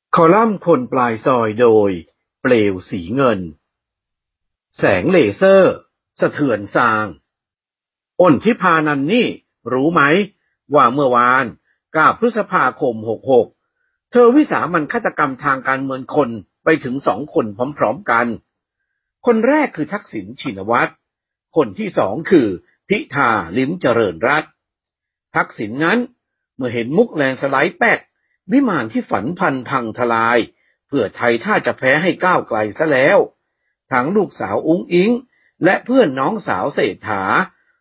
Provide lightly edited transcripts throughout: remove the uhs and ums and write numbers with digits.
คอลัมน์คนปลายซอยโดยเปลวสีเงินแสงเลเซอร์สะเทือนซางอ้นทิพานันนี่รู้ไหมว่าเมื่อวาน9 พฤษภาคม66เธอวิสามันฆาตกรรมทางการเมืองคนไปถึง2 คนพร้อมๆกันคนแรกคือทักษิณชินวัตรคนที่2คือพิธาลิ้มเจริญรัตน์ทักษิณนั้นเมื่อเห็นมุกแลนสไลด์แป๊กวิมานที่ฝันพังทลายเพื่อไทยถ้าจะแพ้ให้ก้าวไกลซะแล้วทั้งลูกสาวอุ๊งอิ๊งและเพื่อนน้องสาวเศรษฐา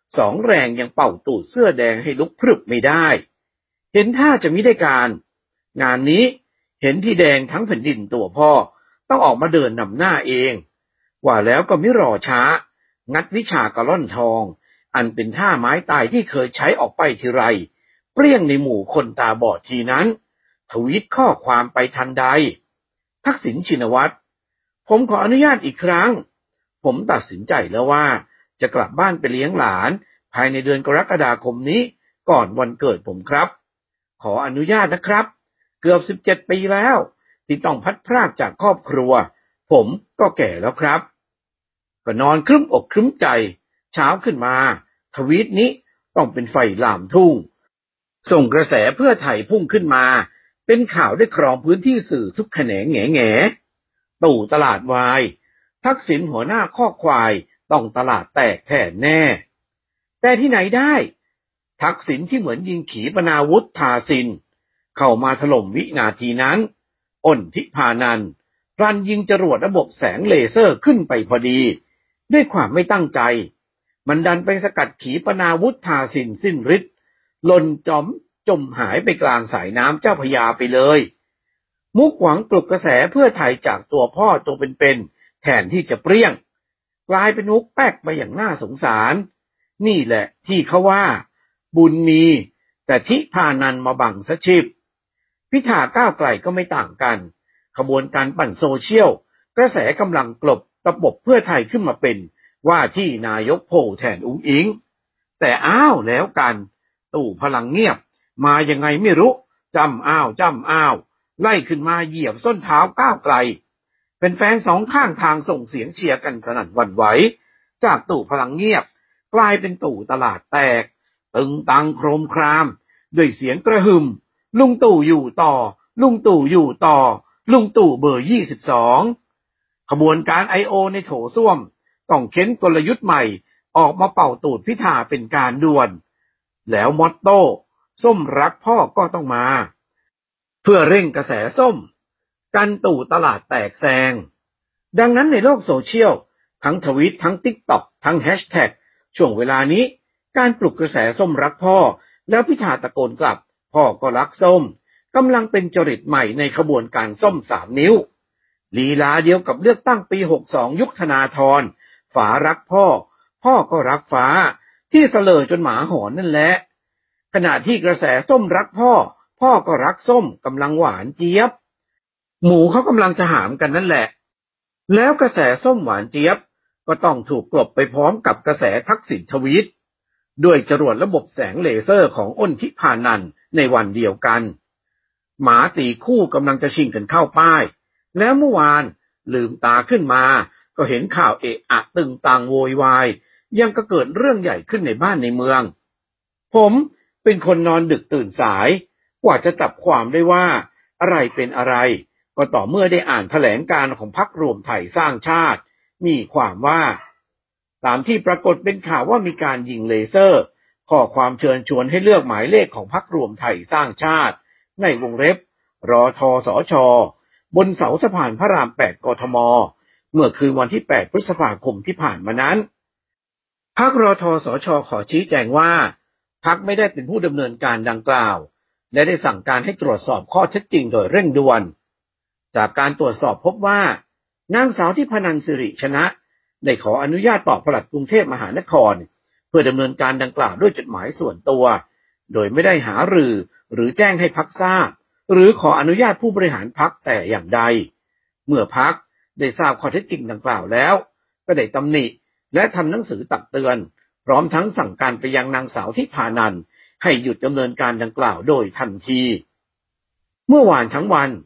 2 แรงยังเป่าตูดเสื้อแดงให้ลุกพรึบไม่ได้เห็นท่าจะมิได้การงานนี้เห็นที่แดงทั้งแผ่นดินตัวพ่อต้องออกมาเดินนำหน้าเองว่าแล้วก็ไม่รอช้างัดวิชากระล่อนทองอันเป็นท่าไม้ตายที่เคยใช้ออกไปทีไรเปรี้ยงในหมู่คนตาบอดทีนั้นทวีตข้อความไปทันใดทักษิณชินวัตรผมขออนุญาตอีกครั้งผมตัดสินใจแล้วว่าจะกลับบ้านไปเลี้ยงหลานภายในเดือนกรกฎาคมนี้ก่อนวันเกิดผมครับขออนุญาตนะครับเกือบ17 ปีแล้วที่ต้องพัดพรากจากครอบครัวผมก็แก่แล้วครับก็นอนครึ้มอกครึ้มใจเช้าขึ้นมาทวีตนี้ต้องเป็นไฟลามทุ่งส่งกระแสเพื่อไทยพุ่งขึ้นมาเป็นข่าวได้ครองพื้นที่สื่อทุกแขนงแง่ตู่ตลาดวายทักษิณหัวหน้าข้อควายต้องตลาดแตกแทนแน่แต่ที่ไหนได้ทักษิณที่เหมือนยิงขีปนาวุธทาสินเข้ามาถล่มวินาทีนั้นอ้นทิพานันท์รันยิงจรวดระบบแสงเลเซอร์ขึ้นไปพอดีด้วยความไม่ตั้งใจมันดันไปสกัดขีปนาวุธทาสินสิ้นฤทธิ์หล่นจมหายไปกลางสายน้ำเจ้าพระยาไปเลยมุกหวังปลุกกระแสเพื่อไทยจากตัวพ่อตัวเป็นๆแทนที่จะเปรี้ยงกลายเป็นมุกแป๊กไปอย่างน่าสงสารนี่แหละที่เขาว่าบุญมีแต่ทิพานันท์มาบังซะชิบพิธาก้าวไกลก็ไม่ต่างกันขบวนการปั่นโซเชียลกระแสกำลังกลบตะบเพื่อไทยขึ้นมาเป็นว่าที่นายกโผล่แทนอุ๊งอิ๊งแต่อ้าวแล้วกันตู่พลังเงียบมายังไงไม่รู้จำอ้าวไล่ขึ้นมาเหยียบส้นเท้าก้าวไกลเป็นแฟนสองข้างทางส่งเสียงเชียร์กันสนั่นหวั่นไหวจากตู่พลังเงียบกลายเป็นตู่ตลาดแตกตึงตังโครมครามด้วยเสียงกระหึ่มลุงตู่อยู่ต่อลุงตู่อยู่ต่อลุงตู่เบอร์22ขบวนการIOในโถส้วมต้องเค้นกลยุทธ์ใหม่ออกมาเป่าตูดพิธาเป็นการด่วนแล้วมอตโต้ส้มรักพ่อก็ต้องมาเพื่อเร่งกระแสส้มกันตู่ตลาดแตกแซงดังนั้นในโลกโซเชียลทั้งทวีตทั้งติ๊กต็อกทั้งแฮชแท็กช่วงเวลานี้การปลุกกระแสส้มรักพ่อแล้วพิธาตะโกนกลับพ่อก็รักส้มกำลังเป็นจริตใหม่ในขบวนการส้ม3 นิ้วลีลาเดียวกับเลือกตั้งปี62ยุคธนาธรฝารักพ่อพ่อก็รักฟ้าที่เสลอจนหมาหอนนั่นแหละขณะที่กระแสส้มรักพ่อพ่อก็รักส้มกำลังหวานเจี๊ยบหมูเขากำลังจะหามกันนั่นแหละแล้วกระแสส้มหวานเจี๊ยบก็ต้องถูกกลบไปพร้อมกับกระแสทักษิณทวีตด้วยจรวดระบบแสงเลเซอร์ของอ้นทิพานันท์ในวันเดียวกันหมาตีคู่กำลังจะชิงกันเข้าป้ายแล้วเมื่อวานลืมตาขึ้นมาก็เห็นข่าวเอะอะตึงตังโวยวายยังก็เกิดเรื่องใหญ่ขึ้นในบ้านในเมืองผมเป็นคนนอนดึกตื่นสายกว่าจะจับความได้ว่าอะไรเป็นอะไรก็ต่อเมื่อได้อ่านแถลงการณ์ของพรรครวมไทยสร้างชาติมีความว่าตามที่ปรากฏเป็นข่าวว่ามีการยิงเลเซอร์ข้อความเชิญชวนให้เลือกหมายเลขของพรรครวมไทยสร้างชาติในวงเล็บรทสชบนเสาสะพานพระราม8กทมเมื่อคืนวันที่8 พฤษภาคมที่ผ่านมานั้นพรรครทสชขอชี้แจงว่าพรรคไม่ได้เป็นผู้ดำเนินการดังกล่าวและได้สั่งการให้ตรวจสอบข้อเท็จจริงโดยเร่งด่วนจากการตรวจสอบพบว่านางสาวทิพนันท์สิริชนะได้ขออนุญาตต่อปลัดกรุงเทพมหานครเพื่อดำเนินการดังกล่าวด้วยจดหมายส่วนตัวโดยไม่ได้หารือหรือแจ้งให้พรรคทราบหรือขออนุญาตผู้บริหารพรรคแต่อย่างใดเมื่อพรรคได้ทราบข้อเท็จจริงดังกล่าวแล้วก็ได้ตำหนิและทำหนังสือตักเตือนพร้อมทั้งสั่งการไปยังนางสาวทิพานันท์ให้หยุดดำเนินการดังกล่าวโดยทันทีเมื่อวานทั้งวัน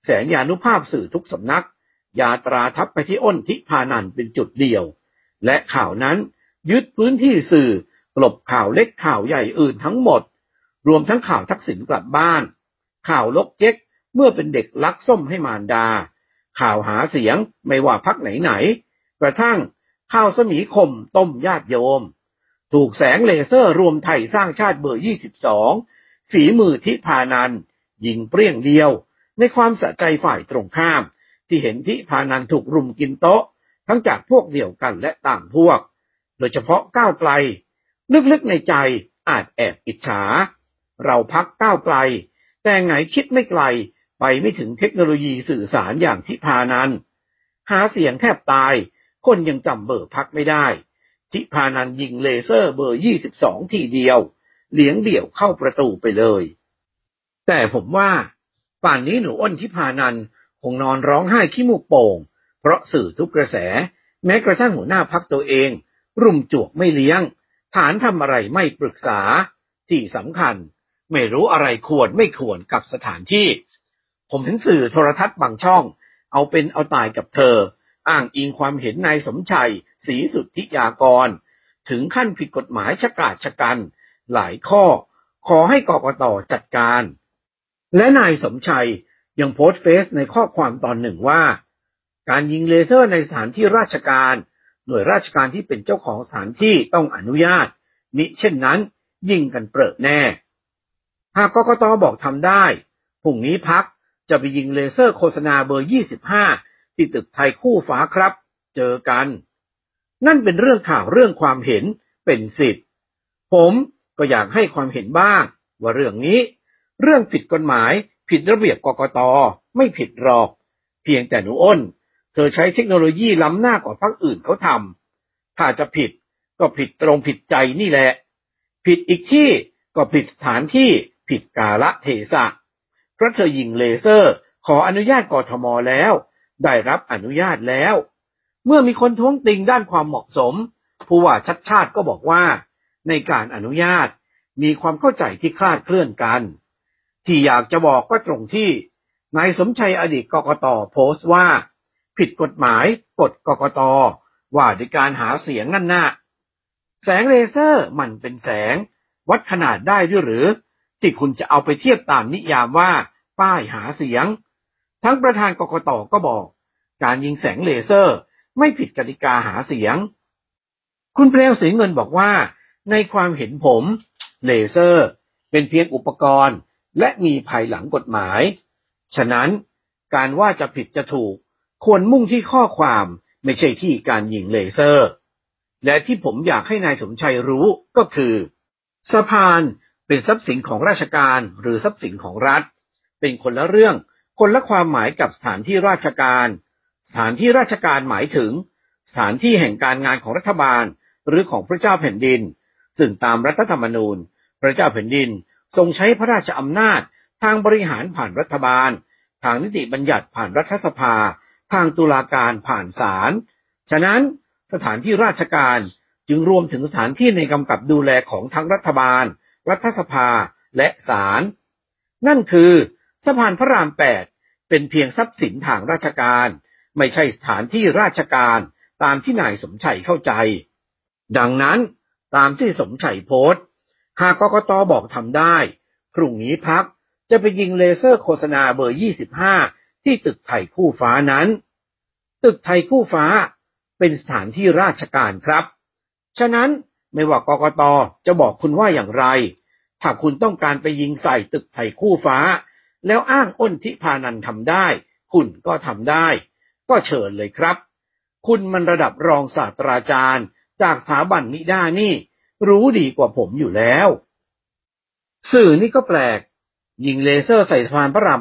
แสนยานุภาพสื่อทุกสำนักยาตราทับไปที่อ้นทิพานันท์เป็นจุดเดียวและข่าวนั้นยึดพื้นที่สื่อกลบข่าวเล็กข่าวใหญ่อื่นทั้งหมดรวมทั้งข่าวทักษิณกลับบ้านข่าวลกเจ๊กเมื่อเป็นเด็กลักส้มให้มารดาข่าวหาเสียงไม่ว่าพรรคไหนๆกระทั่งข่าวสมีคมต้มญาติโยมถูกแสงเลเซอร์รวมไทยสร้างชาติเบอร์22ฝีมือทิพานันท์ยิงเปรี้ยงเดียวในความสะใจฝ่ายตรงข้ามที่เห็นทิพานันท์ถูกรุมกินโต๊ะทั้งจากพวกเดียวกันและต่างพวกโดยเฉพาะก้าวไกลลึกๆในใจอาจแอบอิจฉาเราพรรคก้าวไกลแต่ไงคิดไม่ไกลไปไม่ถึงเทคโนโลยีสื่อสารอย่างทิพานันท์หาเสียงแทบตายคนยังจำเบอร์พรรคไม่ได้ทิพานันท์ยิงเลเซอร์เบอร์22ทีเดียวเลี้ยงเดี่ยวเข้าประตูไปเลยแต่ผมว่าป่านนี้หนูอ้นทิพานันท์คงนอนร้องไห้ขี้มูกโป่งเพราะสื่อทุกกระแสแม้กระทั่งหัวหน้าพรรคตัวเองรุมจวกไม่เลี้ยงฐานทำอะไรไม่ปรึกษาที่สำคัญไม่รู้อะไรควรไม่ควรกับสถานที่ผมเห็นสื่อโทรทัศน์บางช่องเอาเป็นเอาตายกับเธออ้างอิงความเห็นนายสมชัยศรีสุทธิยากรถึงขั้นผิดกฎหมายชะกาจชะกันหลายข้อขอให้กกต.จัดการและนายสมชัยยังโพสต์เฟซในข้อความตอนหนึ่งว่าการยิงเลเซอร์ในสถานที่ราชการหน่วยราชการที่เป็นเจ้าของสถานที่ต้องอนุญาตมิเช่นนั้นยิงกันเปรอะแน่หากกกต.บอกทำได้พรุ่งนี้พรรคจะไปยิงเลเซอร์โฆษณาเบอร์25ที่ตึกไทยคู่ฟ้าครับเจอกันนั่นเป็นเรื่องข่าวเรื่องความเห็นเป็นสิทธิ์ผมก็อยากให้ความเห็นบ้างว่าเรื่องนี้เรื่องผิดกฎหมายผิดระเบียบกกต.ไม่ผิดหรอกเพียงแต่หนูอ้นเธอใช้เทคโนโลยีล้ำหน้ากว่าพรรคอื่นเขาทำถ้าจะผิดก็ผิดตรงผิดใจนี่แหละผิดอีกที่ก็ผิดสถานที่ผิดกาลเทศะเพราะเธอยิงเลเซอร์ขออนุญาตกทม.แล้วได้รับอนุญาตแล้วเมื่อมีคนท้วงติงด้านความเหมาะสมผู้ว่าชัดชาติก็บอกว่าในการอนุญาตมีความเข้าใจที่คลาดเคลื่อนกันที่อยากจะบอกก็ตรงที่นายสมชัยอดีตกกต.โพสต์ว่าผิดกฎหมายกฎกกต.ว่าด้วยการหาเสียงนั่นน่ะแสงเลเซอร์มันเป็นแสงวัดขนาดได้ด้วยหรือที่คุณจะเอาไปเทียบตามนิยามว่าป้ายหาเสียงทั้งประธานกกต.ก็บอกการยิงแสงเลเซอร์ไม่ผิดกติกาหาเสียงคุณเปลวศรีเงินบอกว่าในความเห็นผมเลเซอร์เป็นเพียงอุปกรณ์และมีภายหลังกฎหมายฉะนั้นการว่าจะผิดจะถูกควรมุ่งที่ข้อความไม่ใช่ที่การยิงเลเซอร์และที่ผมอยากให้นายสมชัยรู้ก็คือสะพานเป็นทรัพย์สินของราชการหรือทรัพย์สินของรัฐเป็นคนละเรื่องคนละความหมายกับสถานที่ราชการสถานที่ราชการหมายถึงสถานที่แห่งการงานของรัฐบาลหรือของพระเจ้าแผ่นดินซึ่งตามรัฐธรรมนูญพระเจ้าแผ่นดินทรงใช้พระราชอำนาจทางบริหารผ่านรัฐบาลทางนิติบัญญัติผ่านรัฐสภาทางตุลาการผ่านศาลฉะนั้นสถานที่ราชการจึงรวมถึงสถานที่ในกำกับดูแลของทั้งรัฐบาลรัฐสภาและศาลนั่นคือสะพานพระราม8เป็นเพียงทรัพย์สินทางราชการไม่ใช่สถานที่ราชการตามที่นายสมชัยเข้าใจดังนั้นตามที่สมชัยโพสต์หากกกต.บอกทำได้พรุ่งนี้พรรคจะไปยิงเลเซอร์โฆษณาเบอร์25ที่ตึกไทยคู่ฟ้านั้นตึกไทยคู่ฟ้าเป็นสถานที่ราชการครับฉะนั้นไม่ว่ากกต.จะบอกคุณว่าอย่างไรถ้าคุณต้องการไปยิงใส่ตึกไทยคู่ฟ้าแล้วอ้างอ้นทิพานันท์ทำได้คุณก็ทำได้ก็เชิญเลยครับคุณมันระดับรองศาสตราจารย์จากสถาบันนิด้านี่รู้ดีกว่าผมอยู่แล้วสื่อนี่ก็แปลกยิงเลเซอร์ใส่สะพานพระราม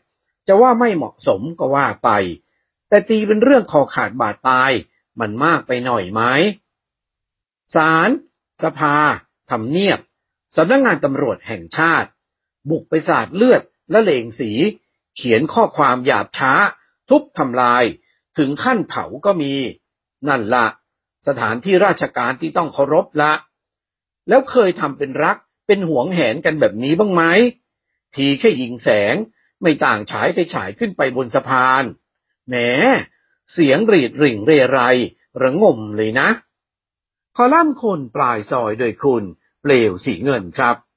8จะว่าไม่เหมาะสมก็ว่าไปแต่ตีเป็นเรื่องคอขาดบาดตายมันมากไปหน่อยไหมศาลสภาทำเนียบสำนักงานตำรวจแห่งชาติบุกไปสาดเลือดและเลงสีเขียนข้อความหยาบช้าทุบทำลายถึงขั้นเผาก็มีนั่นละสถานที่ราชการที่ต้องเคารพละแล้วเคยทำเป็นรักเป็นหวงแหนกันแบบนี้บ้างไหมทีแค่ยิงแสงไม่ต่างฉายไปฉายขึ้นไปบนสะพานแหมเสียงรีดริ่งเรไรระงมเลยนะคอลัมน์คนปลายซอยโดยคุณเปลวสีเงินครับ